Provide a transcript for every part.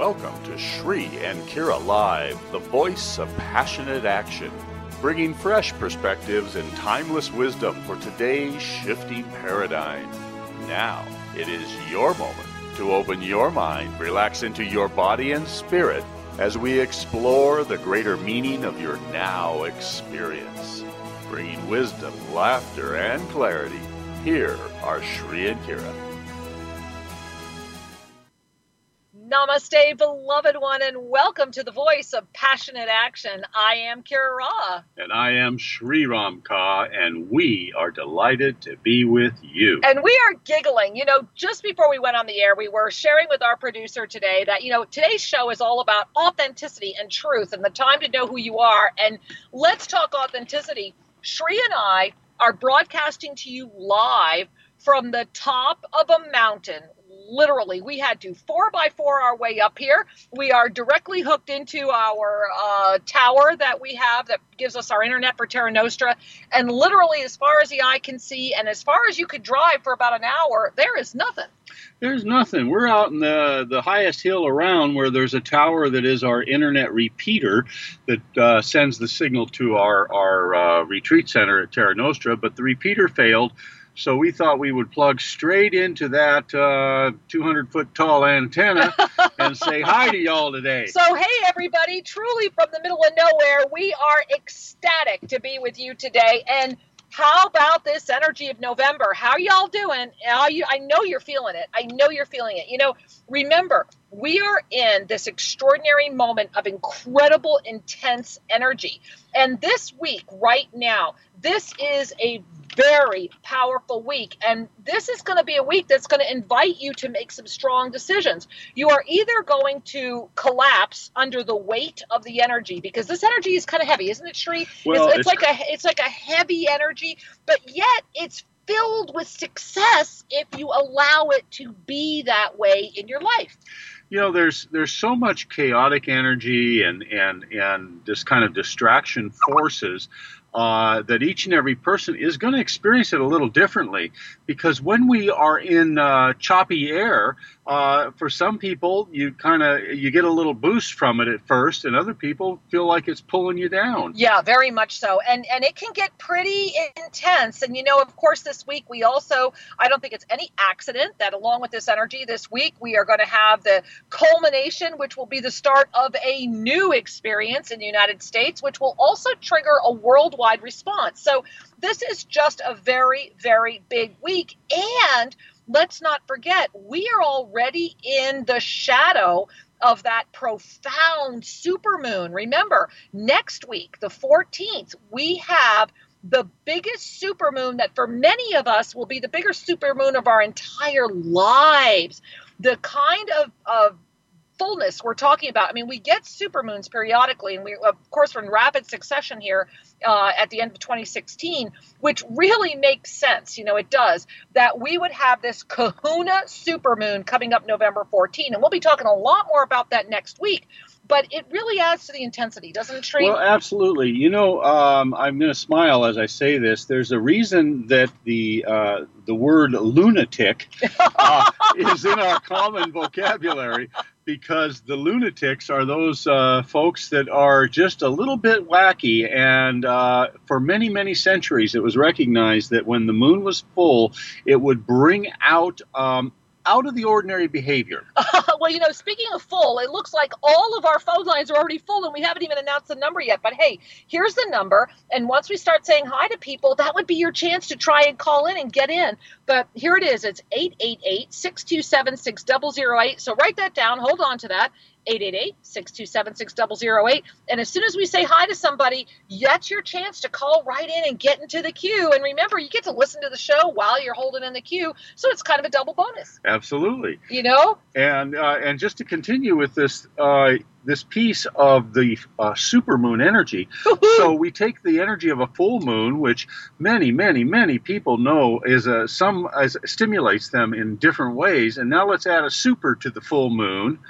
Welcome to Shri and Kira Live, the voice of passionate action, bringing fresh perspectives and timeless wisdom for today's shifting paradigm. Now, it is your moment to open your mind, relax into your body and spirit as we explore the greater meaning of your now experience. Bringing wisdom, laughter, and clarity, here are Shri and Kira. Namaste, beloved one, and welcome to the voice of passionate action. I am Kira Ra. And I am Sri Ram Ka, and we are delighted to be with you. And we are giggling. Just before we went on the air, we were sharing with our producer today that, today's show is all about authenticity and truth and the time to know who you are. And let's talk authenticity. Shri and I are broadcasting to you live from the top of a mountain. Literally, we had to 4x4 our way up here. We are directly hooked into our tower that we have that gives us our internet for Terra Nostra. And literally, as far as the eye can see, and as far as you could drive for about an hour, there is nothing. There's nothing. We're out in the highest hill around where there's a tower that is our internet repeater that sends the signal to our retreat center at Terra Nostra. But the repeater failed. So we thought we would plug straight into that 200-foot tall antenna and say hi to y'all today. So, hey, everybody, truly from the middle of nowhere, we are ecstatic to be with you today. And how about this energy of November? How y'all doing? I know you're feeling it. I know you're feeling it. Remember, we are in this extraordinary moment of incredible, intense energy. And this week, right now, this is a very powerful week. And this is going to be a week that's going to invite you to make some strong decisions. You are either going to collapse under the weight of the energy, because this energy is kind of heavy, isn't it, Shri? Well, it's like a heavy energy, but yet it's filled with success if you allow it to be that way in your life. There's so much chaotic energy and this kind of distraction forces that each and every person is going to experience it a little differently, because when we are in choppy air, for some people you get a little boost from it at first, and other people feel like it's pulling you down. Yeah, very much so. And it can get pretty intense. And of course, this week we also, I don't think it's any accident that along with this energy this week, we are going to have the culmination, which will be the start of a new experience in the United States, which will also trigger a worldwide response. So this is just a very, very big week. And let's not forget, we are already in the shadow of that profound supermoon. Remember, next week, the 14th, we have the biggest supermoon that for many of us will be the biggest supermoon of our entire lives. The kind of fullness we're talking about. I mean, we get supermoons periodically, and we, of course, we're in rapid succession here at the end of 2016, which really makes sense. It does, that we would have this kahuna supermoon coming up November 14, and we'll be talking a lot more about that next week. But it really adds to the intensity, doesn't it, Shri? Well, absolutely. I'm going to smile as I say this. There's a reason that the word lunatic is in our common vocabulary, because the lunatics are those folks that are just a little bit wacky. And for many, many centuries, it was recognized that when the moon was full, it would bring out of the ordinary behavior. Well, speaking of full, it looks like all of our phone lines are already full, and we haven't even announced the number yet. But hey, here's the number. And once we start saying hi to people, that would be your chance to try and call in and get in. But here it is. It's 888-627-6008. So write that down. Hold on to that. 888-627-6008. And as soon as we say hi to somebody, that's your chance to call right in and get into the queue. And remember, you get to listen to the show while you're holding in the queue. So it's kind of a double bonus. Absolutely. And just to continue with this piece of the supermoon energy. So we take the energy of a full moon, which many, many, many people know stimulates them in different ways. And now let's add a super to the full moon.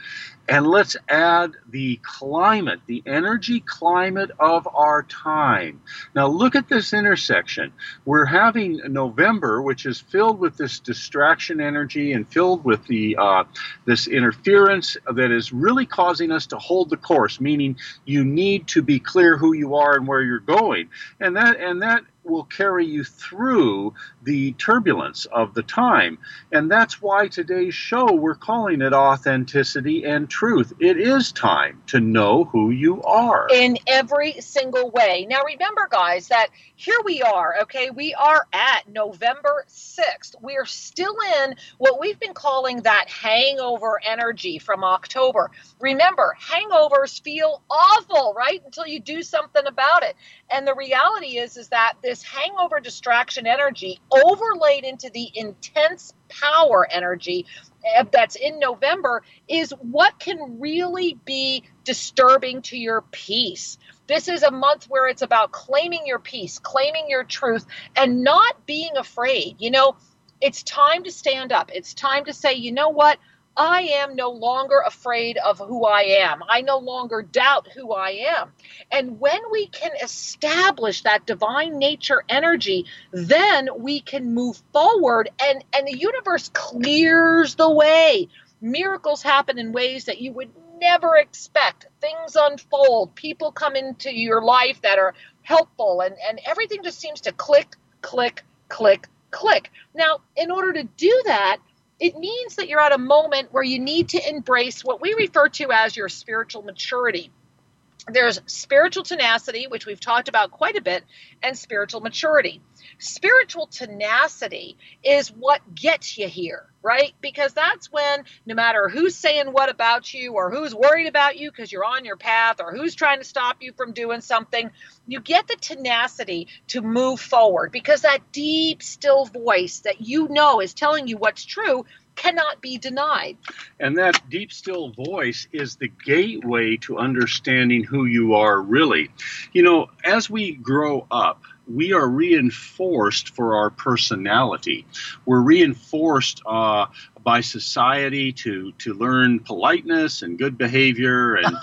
And let's add the climate, the energy climate of our time. Now look at this intersection. We're having November, which is filled with this distraction energy and filled with the this interference that is really causing us to hold the course, meaning you need to be clear who you are and where you're going. And that will carry you through the turbulence of the time. And that's why today's show, we're calling it Authenticity and Truth. It is time to know who you are. In every single way. Now, remember, guys, that here we are, okay? We are at November 6th. We are still in what we've been calling that hangover energy from October. Remember, hangovers feel awful, right? Until you do something about it. And the reality is that this hangover distraction energy overlaid into the intense power energy that's in November is what can really be disturbing to your peace. This is a month where it's about claiming your peace, claiming your truth, and not being afraid. You know, it's time to stand up. It's time to say, you know what? I am no longer afraid of who I am. I no longer doubt who I am. And when we can establish that divine nature energy, then we can move forward and the universe clears the way. Miracles happen in ways that you would never expect. Things unfold. People come into your life that are helpful and everything just seems to click, click, click, click. Now, in order to do that, it means that you're at a moment where you need to embrace what we refer to as your spiritual maturity. There's spiritual tenacity, which we've talked about quite a bit, and spiritual maturity. Spiritual tenacity is what gets you here, right? Because that's when no matter who's saying what about you or who's worried about you because you're on your path or who's trying to stop you from doing something, you get the tenacity to move forward because that deep, still voice that you know is telling you what's true cannot be denied. And that deep, still voice is the gateway to understanding who you are really. You know, as we grow up, we are reinforced for our personality. We're reinforced by society to learn politeness and good behavior and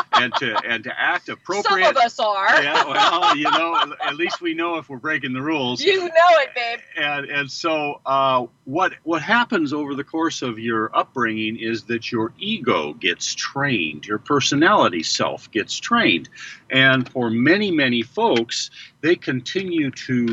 to act appropriate. Some of us are. Yeah, well, you know, at least we know if we're breaking the rules. You know it, babe. And so what happens over the course of your upbringing is that your ego gets trained, your personality self gets trained, and for many, many folks, they continue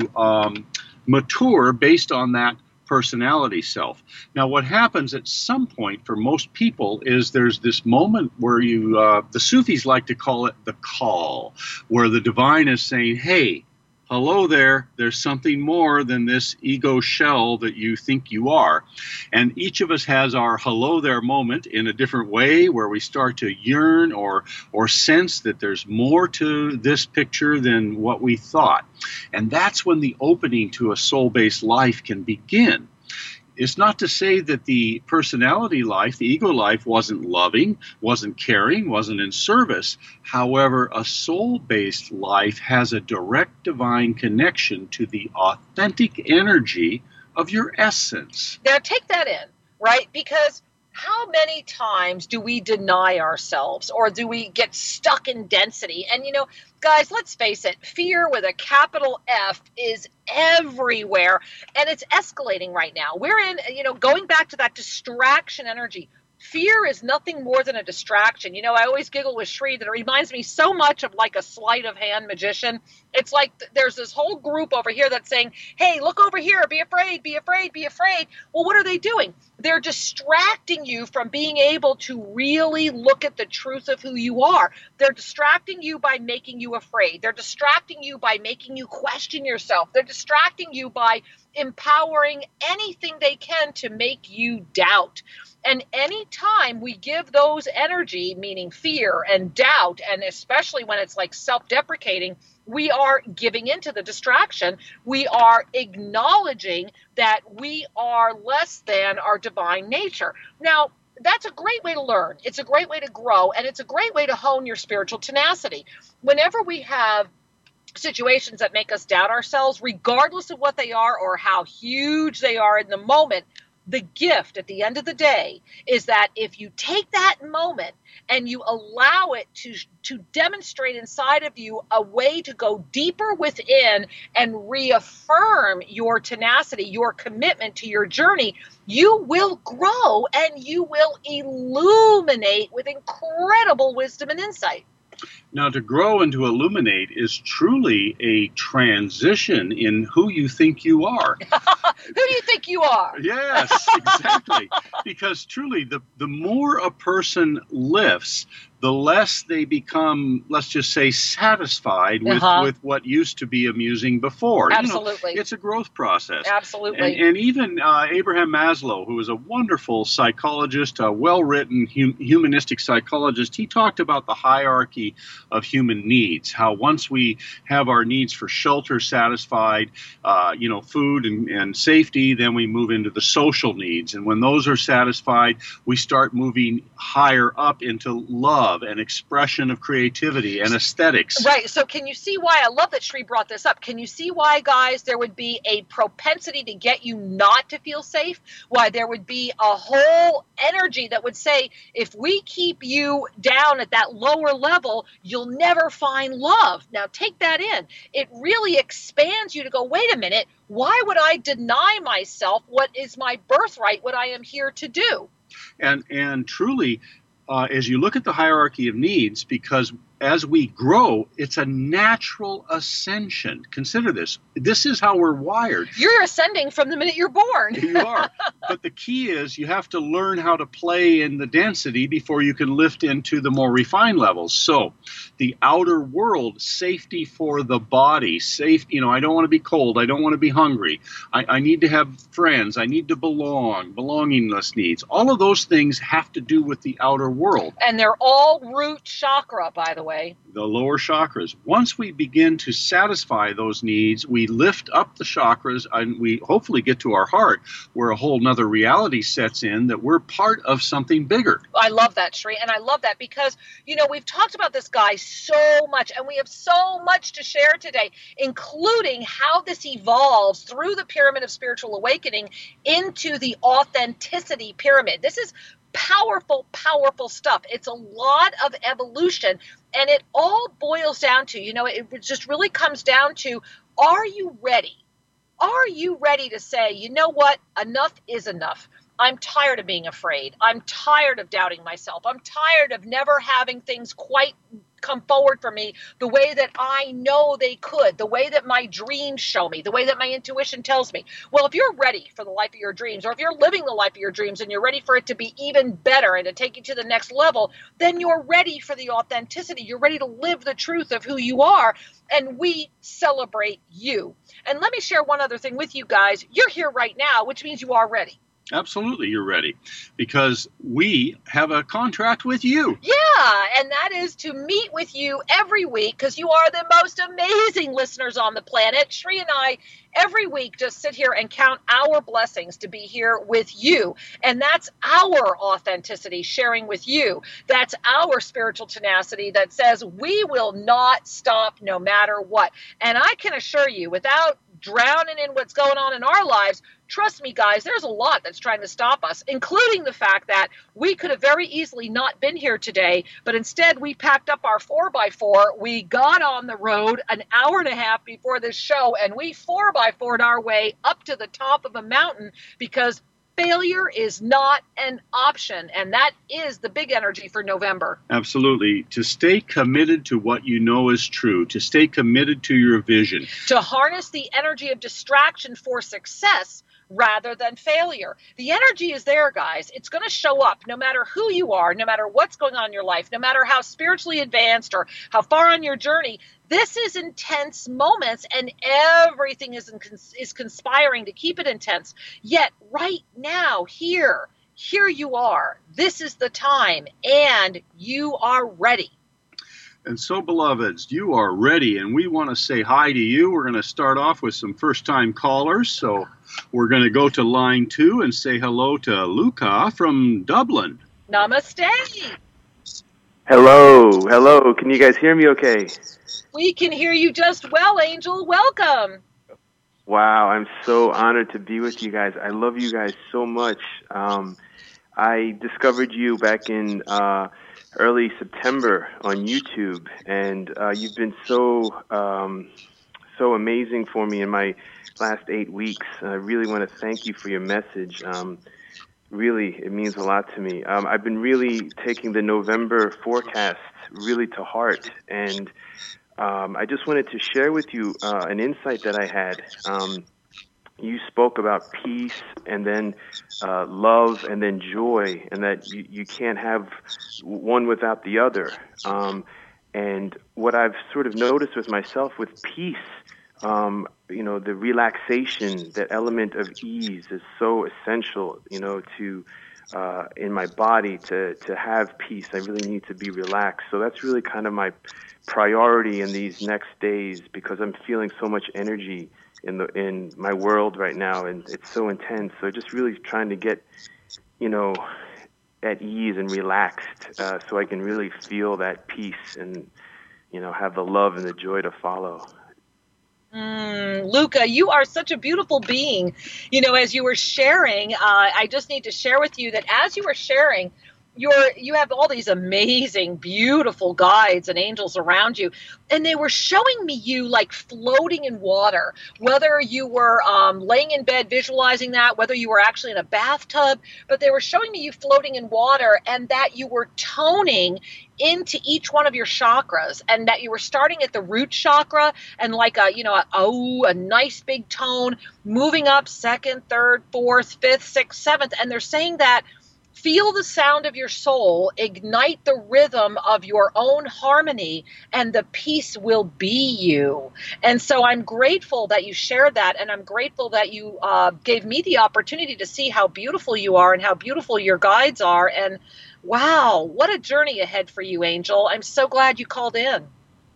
to mature based on that personality self. Now, what happens at some point for most people is there's this moment where the Sufis like to call it the call, where the divine is saying, hey, hello there, there's something more than this ego shell that you think you are. And each of us has our hello there moment in a different way where we start to yearn or sense that there's more to this picture than what we thought. And that's when the opening to a soul-based life can begin. It's not to say that the personality life, the ego life, wasn't loving, wasn't caring, wasn't in service. However, a soul-based life has a direct divine connection to the authentic energy of your essence. Now take that in, right? Because how many times do we deny ourselves or do we get stuck in density? And, you know, guys, let's face it, fear with a capital F is everywhere and it's escalating right now. We're in, you know, going back to that distraction energy. Fear is nothing more than a distraction. You know, I always giggle with Shri that it reminds me so much of like a sleight of hand magician. It's like there's this whole group over here that's saying, hey, look over here, be afraid, be afraid, be afraid. Well, what are they doing? They're distracting you from being able to really look at the truth of who you are. They're distracting you by making you afraid. They're distracting you by making you question yourself. They're distracting you by empowering anything they can to make you doubt. And anytime we give those energy, meaning fear and doubt, and especially when it's like self-deprecating, we are giving into the distraction. We are acknowledging that we are less than our divine nature. Now, that's a great way to learn. It's a great way to grow, and it's a great way to hone your spiritual tenacity. Whenever we have situations that make us doubt ourselves, regardless of what they are or how huge they are in the moment, the gift at the end of the day is that if you take that moment and you allow it to demonstrate inside of you a way to go deeper within and reaffirm your tenacity, your commitment to your journey, you will grow and you will illuminate with incredible wisdom and insight. Now, to grow and to illuminate is truly a transition in who you think you are. Who do you think you are? Yes, exactly. Because truly, the more a person lifts, the less they become, let's just say, satisfied with what used to be amusing before. Absolutely. It's a growth process. Absolutely. And even Abraham Maslow, who was a wonderful psychologist, a well-written humanistic psychologist, he talked about the hierarchy of human needs, how once we have our needs for shelter satisfied, food and safety, then we move into the social needs. And when those are satisfied, we start moving higher up into love and expression of creativity and aesthetics. Right. So can you see why, I love that Sri brought this up. Can you see why, guys, there would be a propensity to get you not to feel safe? Why there would be a whole energy that would say, if we keep you down at that lower level, you'll never find love. Now take that in. It really expands you to go, wait a minute, why would I deny myself what is my birthright, what I am here to do? And truly, as you look at the hierarchy of needs, because as we grow, it's a natural ascension. Consider this. This is how we're wired. You're ascending from the minute you're born. You are. But the key is you have to learn how to play in the density before you can lift into the more refined levels. So the outer world, safety for the body, I don't want to be cold. I don't want to be hungry. I need to have friends. I need to belongingness needs. All of those things have to do with the outer world. And they're all root chakra, by the way. The lower chakras. Once we begin to satisfy those needs, we lift up the chakras and we hopefully get to our heart where a whole nother reality sets in that we're part of something bigger. I love that, Sri. And I love that because, we've talked about this guy so much and we have so much to share today, including how this evolves through the pyramid of spiritual awakening into the authenticity pyramid. This is powerful, powerful stuff. It's a lot of evolution, and it all boils down to, it just really comes down to, are you ready? Are you ready to say, you know what? Enough is enough. I'm tired of being afraid. I'm tired of doubting myself. I'm tired of never having things quite come forward for me the way that I know they could, the way that my dreams show me, the way that my intuition tells me. Well, if you're ready for the life of your dreams, or if you're living the life of your dreams and you're ready for it to be even better and to take you to the next level, then you're ready for the authenticity. You're ready to live the truth of who you are. And we celebrate you. And let me share one other thing with you guys. You're here right now, which means you are ready. Absolutely, you're ready, because we have a contract with you. Yeah, and that is to meet with you every week, because you are the most amazing listeners on the planet. Sri and I, every week, just sit here and count our blessings to be here with you. And that's our authenticity, sharing with you. That's our spiritual tenacity that says we will not stop no matter what. And I can assure you, without drowning in what's going on in our lives, trust me, guys, there's a lot that's trying to stop us, including the fact that we could have very easily not been here today, but instead we packed up our 4x4, we got on the road an hour and a half before this show, and we 4x4'd our way up to the top of a mountain, because failure is not an option, and that is the big energy for November. Absolutely. To stay committed to what you know is true, to stay committed to your vision. To harness the energy of distraction for success rather than failure. The energy is there, guys. It's going to show up no matter who you are, no matter what's going on in your life, no matter how spiritually advanced or how far on your journey. This is intense moments, and everything is conspiring to keep it intense. Yet right now, here you are. This is the time, and you are ready. And so, beloveds, you are ready, and we want to say hi to you. We're going to start off with some first-time callers. So we're going to go to line 2 and say hello to Luca from Dublin. Namaste. Hello. Can you guys hear me okay? We can hear you just well, Angel. Welcome. Wow, I'm so honored to be with you guys. I love you guys so much. I discovered you back in early September on YouTube, and you've been so amazing for me in my last 8 weeks. I really want to thank you for your message. Really, it means a lot to me. I've been really taking the November forecast really to heart, and I just wanted to share with you an insight that I had. You spoke about peace and then love and then joy, and that you can't have one without the other. And what I've sort of noticed with myself with peace, the relaxation, that element of ease is so essential, to in my body to have peace. I really need to be relaxed. So that's really kind of my priority in these next days, because I'm feeling so much energy in my world right now, and it's so intense. So just really trying to get, at ease and relaxed, so I can really feel that peace and, have the love and the joy to follow. Luca, you are such a beautiful being. As you were sharing, I just need to share with you that as you were sharing, you have all these amazing, beautiful guides and angels around you, and they were showing me you like floating in water, whether you were laying in bed visualizing that, whether you were actually in a bathtub, but they were showing me you floating in water, and that you were toning into each one of your chakras, and that you were starting at the root chakra and like a nice big tone, moving up second, third, fourth, fifth, sixth, seventh, and they're saying that feel the sound of your soul, ignite the rhythm of your own harmony, and the peace will be you. And so I'm grateful that you shared that, and I'm grateful that you gave me the opportunity to see how beautiful you are and how beautiful your guides are. And wow, what a journey ahead for you, Angel. I'm so glad you called in.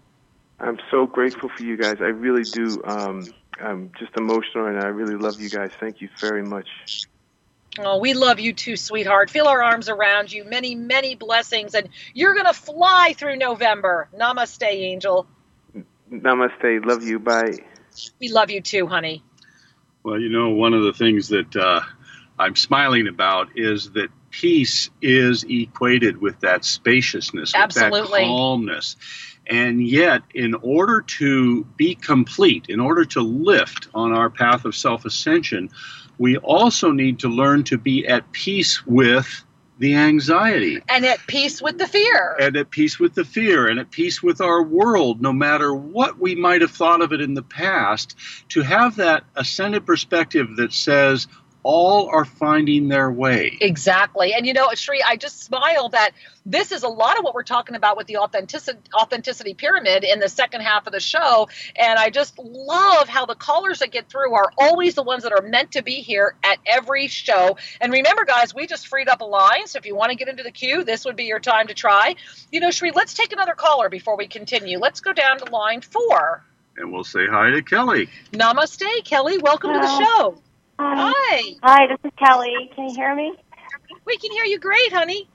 I'm so grateful for you guys. I really do. I'm just emotional, and I really love you guys. Thank you very much. Oh, we love you too, sweetheart. Feel our arms around you. Many, many blessings. And you're going to fly through November. Namaste, Angel. Namaste. Love you. Bye. We love you too, honey. Well, one of the things that I'm smiling about is that peace is equated with that spaciousness, with Absolutely. that calmness. And yet, in order to be complete, in order to lift on our path of self-ascension, we also need to learn to be at peace with the anxiety. And at peace with the fear. And at peace with the fear, and at peace with our world, no matter what we might have thought of it in the past, to have that ascended perspective that says, all are finding their way. Exactly. And Sri, I just smile that this is a lot of what we're talking about with the authenticity pyramid in the second half of the show. And I just love how the callers that get through are always the ones that are meant to be here at every show. And remember, guys, we just freed up a line. So if you want to get into the queue, this would be your time to try. Sri, let's take another caller before we continue. Let's go down to line 4. And we'll say hi to Kelly. Namaste, Kelly. Welcome to the show. Hi. Hi, this is Kelly. Can you hear me? We can hear you great, honey.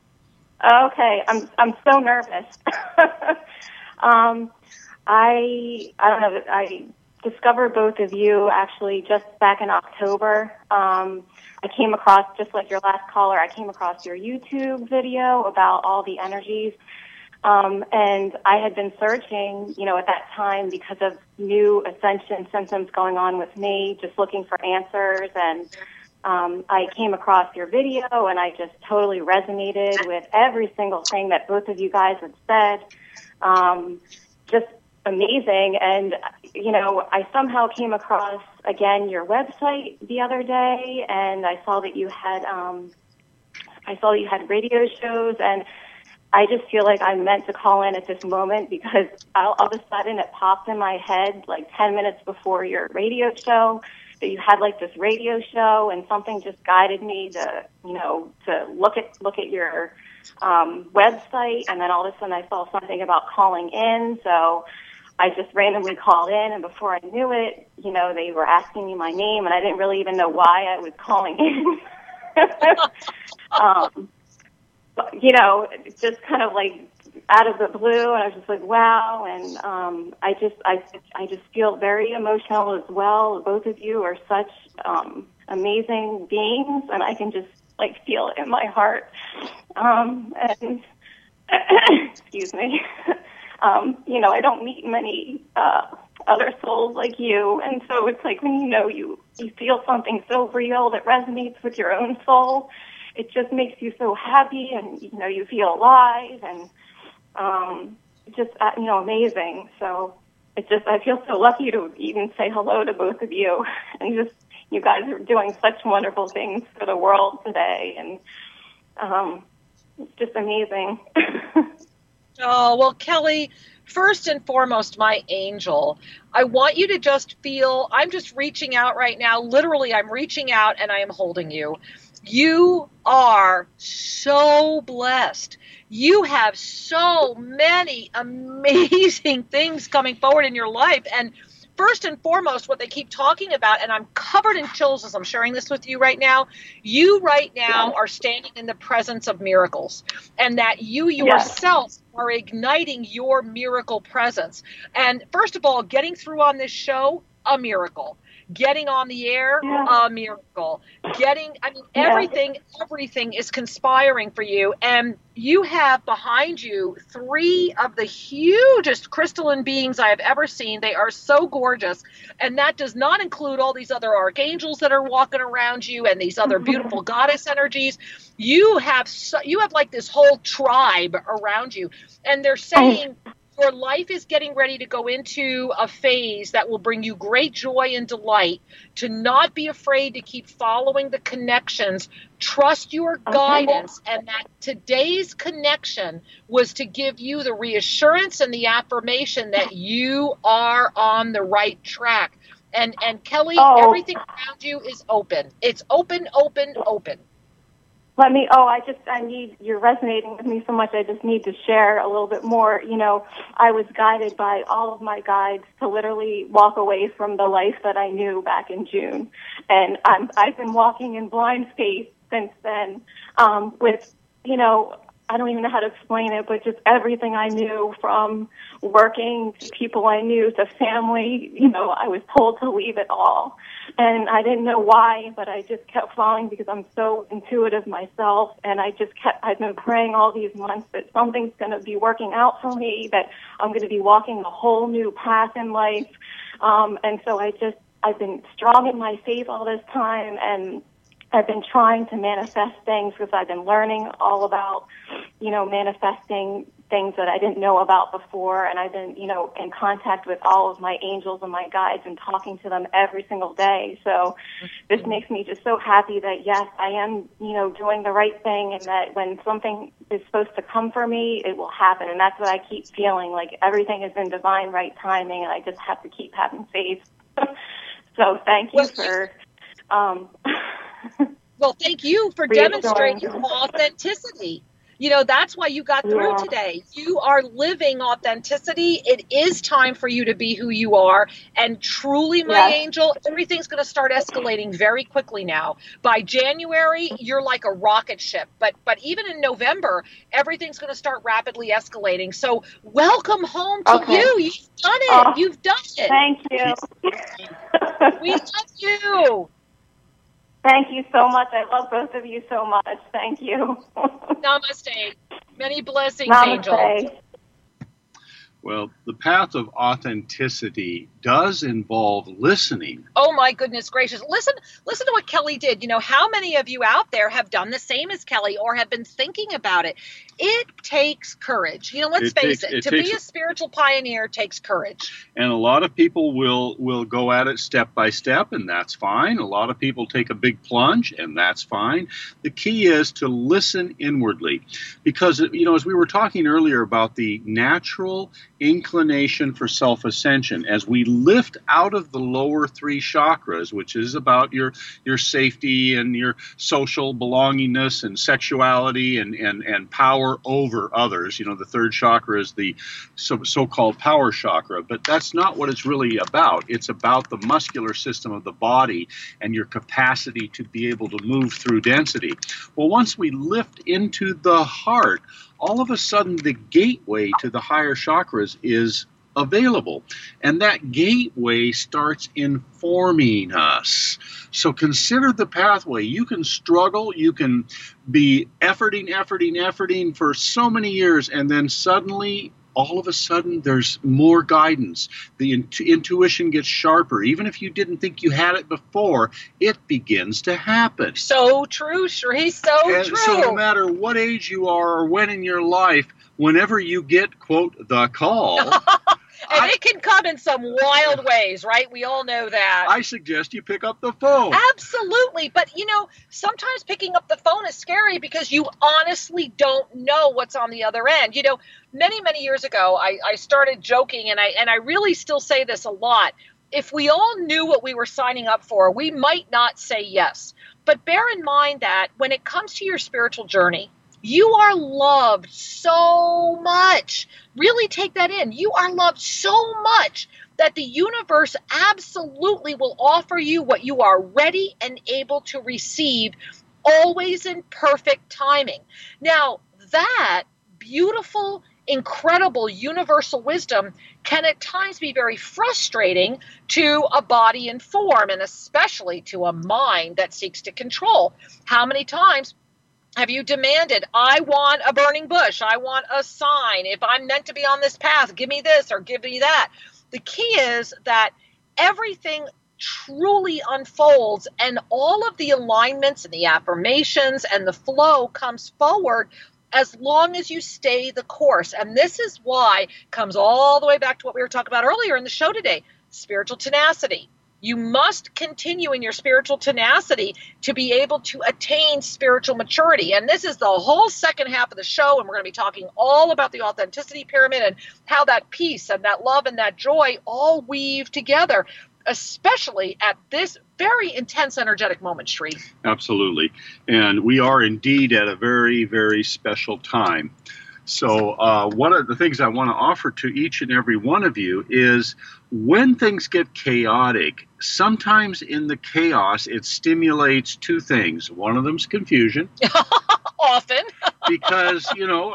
Okay, I'm so nervous. I don't know. I discovered both of you actually just back in October. I came across, just like your last caller, I came across your YouTube video about all the energies. And I had been searching, at that time because of new ascension symptoms going on with me, just looking for answers. And I came across your video, and I just totally resonated with every single thing that both of you guys had said. Just amazing. And, I somehow came across, again, your website the other day, and I saw that you had radio shows, and I just feel like I'm meant to call in at this moment because all of a sudden it popped in my head like 10 minutes before your radio show that you had like this radio show, and something just guided me to, to look at your website, and then all of a sudden I saw something about calling in, so I just randomly called in, and before I knew it, they were asking me my name, and I didn't really even know why I was calling in. Just kind of like out of the blue, and I was just like, wow. And I just feel very emotional as well. Both of you are such amazing beings, and I can just like feel it in my heart. And excuse me. You know, I don't meet many other souls like you, and so it's like when you feel something so real that resonates with your own soul, it just makes you so happy, and you know, you feel alive, and just amazing. So it's just, I feel so lucky to even say hello to both of you, and just, you guys are doing such wonderful things for the world today, and it's just amazing. Oh, well, Kelly, first and foremost, my angel, I want you to just feel, I'm just reaching out right now. Literally, I'm reaching out and I am holding you. You are so blessed. You have so many amazing things coming forward in your life. And first and foremost, what they keep talking about, and I'm covered in chills as I'm sharing this with you right now, you right now are standing in the presence of miracles, and that you yourself are igniting your miracle presence. And first of all, getting through on this show, a miracle. Getting on the air, a miracle. Everything is conspiring for you. And you have behind you 3 of the hugest crystalline beings I have ever seen. They are so gorgeous. And that does not include all these other archangels that are walking around you and these other beautiful goddess energies. You have like this whole tribe around you. And they're saying your life is getting ready to go into a phase that will bring you great joy and delight, to not be afraid to keep following the connections, trust your guidance, and that today's connection was to give you the reassurance and the affirmation that you are on the right track. And Kelly, everything around you is open. It's open, open, open. You're resonating with me so much, I just need to share a little bit more. You know, I was guided by all of my guides to literally walk away from the life that I knew back in June. And I've been walking in blind faith since then, with, you know, I don't even know how to explain it, but just everything I knew, from working to people I knew to family, you know, I was told to leave it all. And I didn't know why, but I just kept following because I'm so intuitive myself. And I've been praying all these months that something's going to be working out for me, that I'm going to be walking a whole new path in life. And so I've been strong in my faith all this time, and I've been trying to manifest things because I've been learning all about, you know, manifesting things that I didn't know about before. And I've been, you know, in contact with all of my angels and my guides and talking to them every single day. So this makes me just so happy that, yes, I am, you know, doing the right thing, and that when something is supposed to come for me, it will happen. And that's what I keep feeling, like everything is in divine right timing, and I just have to keep having faith. So thank you for... Well, thank you for demonstrating your authenticity. You know, that's why you got through today. You are living authenticity. It is time for you to be who you are. And truly, my angel, everything's going to start escalating very quickly now. By January, you're like a rocket ship. But even in November, everything's going to start rapidly escalating. So welcome home to you. You've done it. You've done it. Thank you. We love you. Thank you so much. I love both of you so much. Thank you. Namaste. Many blessings, Namaste. Angel. Well, the path of authenticity does involve listening. Oh, my goodness gracious. Listen to what Kelly did. You know, how many of you out there have done the same as Kelly or have been thinking about it? It takes courage. You know, let's face it. To be a spiritual pioneer takes courage. And a lot of people will go at it step by step, and that's fine. A lot of people take a big plunge, and that's fine. The key is to listen inwardly. Because, you know, as we were talking earlier about the natural inclination for self-ascension, as we lift out of the lower three chakras, which is about your safety and your social belongingness and sexuality and power over others. You know, the third chakra is the so-called power chakra, but that's not what it's really about. It's about the muscular system of the body and your capacity to be able to move through density. Well, once we lift into the heart, all of a sudden the gateway to the higher chakras is available. And that gateway starts informing us. So consider the pathway. You can struggle, you can be efforting for so many years, and then suddenly, all of a sudden, there's more guidance. The intuition gets sharper. Even if you didn't think you had it before, it begins to happen. So true, Sri, so true. So no matter what age you are or when in your life, whenever you get, quote, the call... And it can come in some wild ways, right? We all know that. I suggest you pick up the phone. Absolutely. But, you know, sometimes picking up the phone is scary because you honestly don't know what's on the other end. You know, many, many years ago, I started joking, and I really still say this a lot. If we all knew what we were signing up for, we might not say yes. But bear in mind that when it comes to your spiritual journey, you are loved so much. Really take that in. You are loved so much that the universe absolutely will offer you what you are ready and able to receive, always in perfect timing. Now, that beautiful, incredible universal wisdom can at times be very frustrating to a body and form, and especially to a mind that seeks to control. How many times have you demanded, I want a burning bush, I want a sign, if I'm meant to be on this path, give me this or give me that. The key is that everything truly unfolds, and all of the alignments and the affirmations and the flow comes forward as long as you stay the course. And this is why comes all the way back to what we were talking about earlier in the show today, spiritual tenacity. You must continue in your spiritual tenacity to be able to attain spiritual maturity. And this is the whole second half of the show, and we're going to be talking all about the authenticity pyramid and how that peace and that love and that joy all weave together, especially at this very intense energetic moment, Sri. Absolutely. And we are indeed at a very, very special time. So one of the things I want to offer to each and every one of you is when things get chaotic, sometimes in the chaos, it stimulates two things. One of them is confusion. Often. Because,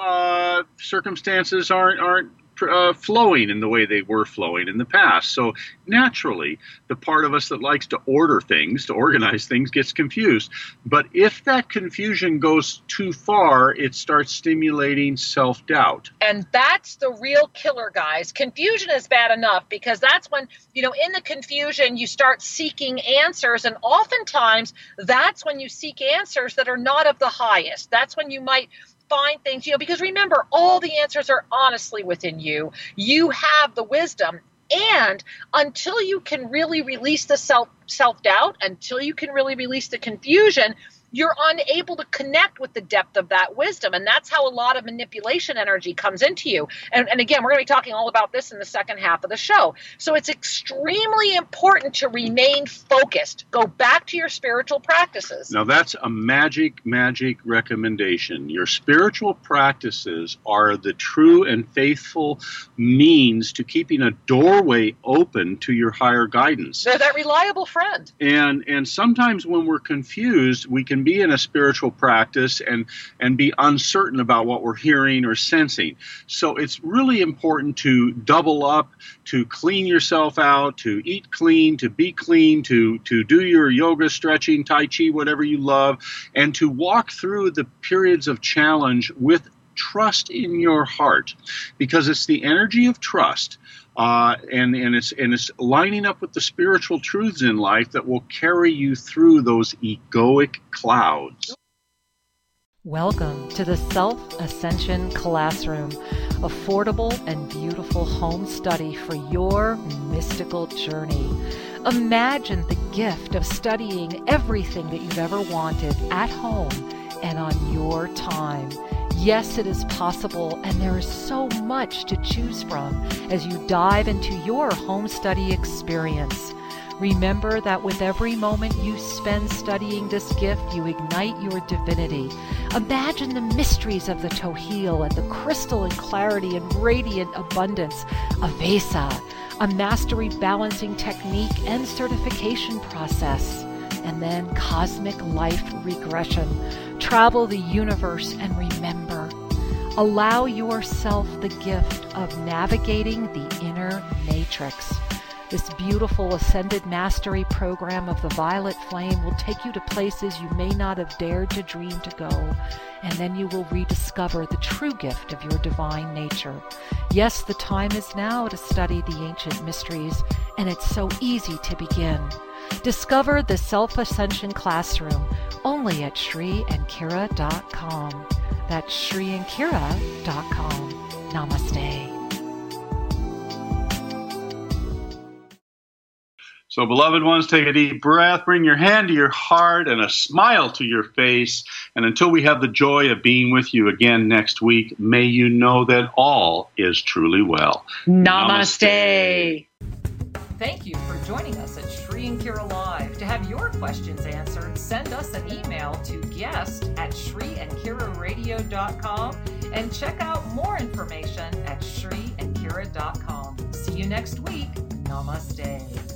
circumstances aren't flowing in the way they were flowing in the past. So naturally, the part of us that likes to order things, to organize things, gets confused. But if that confusion goes too far, it starts stimulating self-doubt. And that's the real killer, guys. Confusion is bad enough because that's when, in the confusion, you start seeking answers. And oftentimes, that's when you seek answers that are not of the highest. That's when you might find things, because remember, all the answers are honestly within you. You have the wisdom. And until you can really release the self-doubt, until you can really release the confusion, you're unable to connect with the depth of that wisdom. And that's how a lot of manipulation energy comes into you. And again, we're going to be talking all about this in the second half of the show. So it's extremely important to remain focused. Go back to your spiritual practices. Now, that's a magic recommendation. Your spiritual practices are the true and faithful means to keeping a doorway open to your higher guidance. They're that reliable friend. And sometimes when we're confused, we can be in a spiritual practice and be uncertain about what we're hearing or sensing. So it's really important to double up, to clean yourself out, to eat clean, to be clean, to do your yoga, stretching, tai chi, whatever you love, and to walk through the periods of challenge with trust in your heart, because it's the energy of trust. And it's lining up with the spiritual truths in life that will carry you through those egoic clouds. Welcome to the Self-Ascension Classroom, affordable and beautiful home study for your mystical journey. Imagine the gift of studying everything that you've ever wanted at home and on your time. Yes, it is possible, and there is so much to choose from as you dive into your home study experience. Remember that with every moment you spend studying this gift, you ignite your divinity. Imagine the mysteries of the Tohil and the crystalline clarity and radiant abundance of Vesa, a mastery balancing technique and certification process, and then cosmic life regression. Travel the universe and remember. Allow yourself the gift of navigating the inner matrix. This beautiful Ascended Mastery program of the Violet Flame will take you to places you may not have dared to dream to go, and then you will rediscover the true gift of your divine nature. Yes, the time is now to study the ancient mysteries, and it's so easy to begin. Discover the Self-Ascension Classroom only at ShriandKira.com. That's ShriandKira.com. Namaste. So, beloved ones, take a deep breath, bring your hand to your heart and a smile to your face. And until we have the joy of being with you again next week, may you know that all is truly well. Namaste. Thank you for joining us at Shri and Kira Live. To have your questions answered, send us an email to guest@ShriandKiraRadio.com and check out more information at ShriandKira.com. See you next week. Namaste.